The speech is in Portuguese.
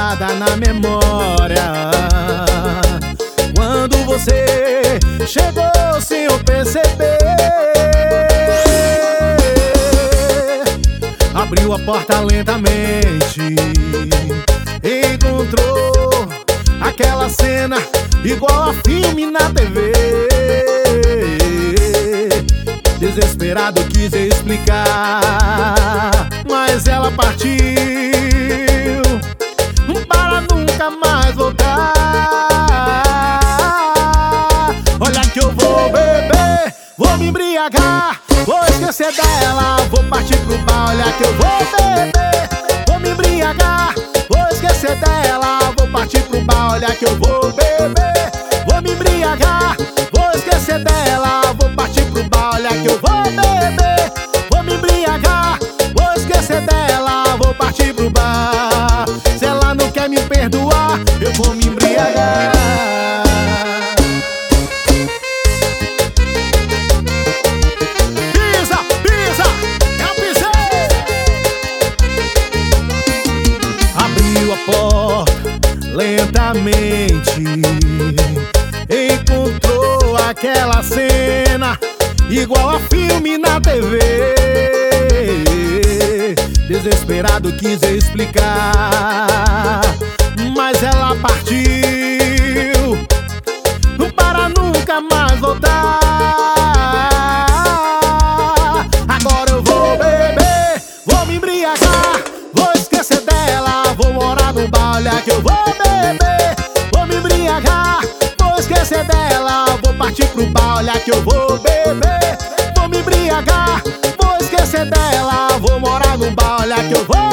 gravada na memória. Quando você chegou sem eu perceber, abriu a porta lentamente, encontrou aquela cena igual a filme na TV. Desesperado quis explicar, mas ela partiu para nunca mais voltar. Olha que eu vou beber, vou me embriagar, vou esquecer dela, vou partir pro bar. Olha que eu vou beber, vou me embriagar, vou esquecer dela, vou partir pro bar. Olha que eu vou beber, vou me embriagar, vou esquecer dela, vou partir pro bar. Olha que eu vou beber, vou me embriagar, vou esquecer dela, vou partir pro bar. Se ela não quer me perdoar, eu vou me embriagar. Pisa, pisa, eu pisei. Abriu a porta lentamente, encontrou aquela cena igual a filme na TV. Desesperado quis explicar, mas ela partiu para nunca mais voltar. Agora eu vou beber, vou me embriagar, vou esquecer dela, vou morar no bar. Olha que eu vou beber, vou me embriagar, vou esquecer dela, vou partir pro bar. Olha que eu vou beber, vou me embriagar, vou esquecer dela, vou morar no bar. Olha que eu vou